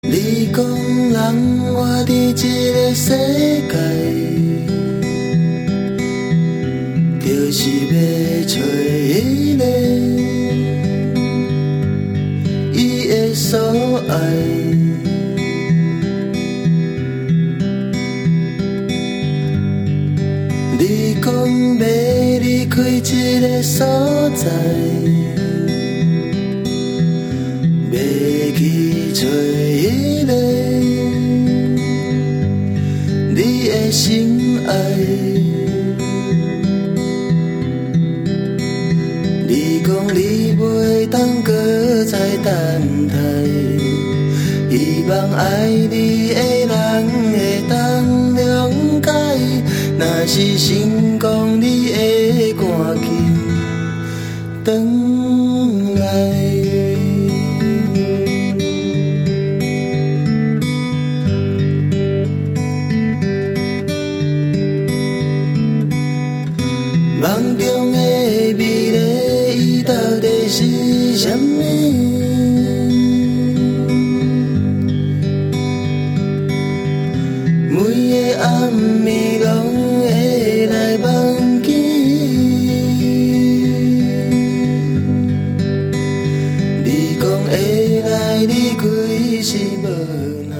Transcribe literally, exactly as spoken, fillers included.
你讲人活伫这个世界，就是要找迄个伊的所爱。你讲要离开这个所在，要去找迄个你的心爱。你讲你袂当搁再等待，希望爱你的人会当谅解。若是成功，你会赶紧转来。梦中的美丽，伊到底是啥物？每个暗暝拢会来梦见。你讲会来，你开是无？